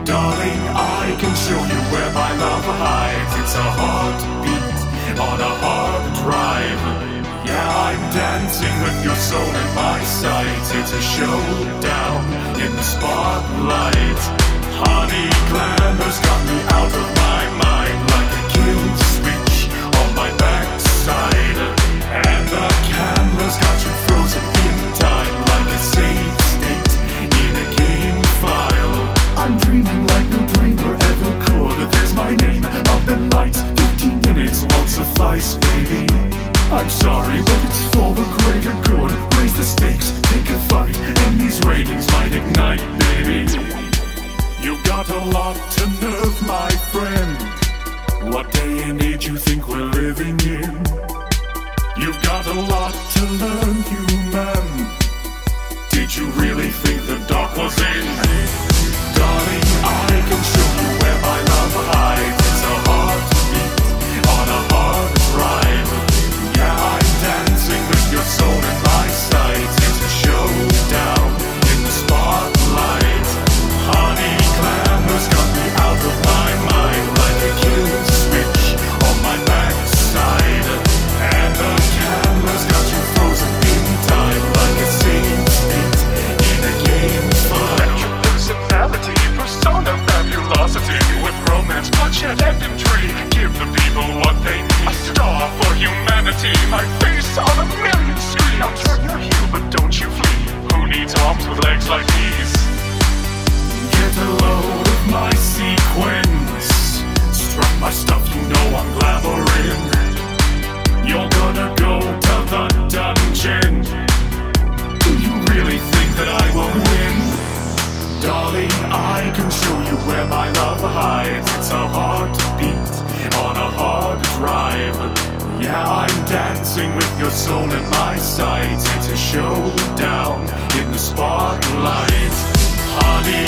Darling, I can show you where my love hides. It's a heartbeat on a hard drive. Yeah, I'm dancing with your soul in my sights. It's a showdown in the spotlight. Honey, glamour's got me out of my mind, like a kill switch on my backside. And the camera's got you frozen in time, like a safe state in a game file. I'm dreaming like no dreamer ever could. There's my name up in lights. 15 minutes won't suffice, baby. I'm sorry, but it's for the greater good. Raise the stakes, take a fight, and these ratings might ignite, baby. You got a lot to nerve, my friend. What day and age you think we're living in? You've got a lot to learn, human. Did you really think the dark was in? Darling, I can show you where my love hides. It's a heartbeat on a hard drive. Yeah, I'm dancing with your soul in my sights. It's a showdown in the spotlight. Honey, glamour's got me out of my mind, like a kill switch on my backside. And the camera's got you frozen in time, like a safe state in a game file. Personality, persona, fabulosity, with romance, bloodshed, and intrigue. Give the people what they need. A star for humanity, my face on a million screens. I'll turn your heel, but don't you flee. Who needs arms with legs like these? Get a load of my sequence. Struck my stuff, you know I'm glamouring. You're gonna go to the dungeon. Do you really think that I will win? Darling, I can show you where my love hides. It's a heartbeat on a hard drive. Yeah, I'm dancing with your soul in my sights. It's a showdown in the spotlight. Honey,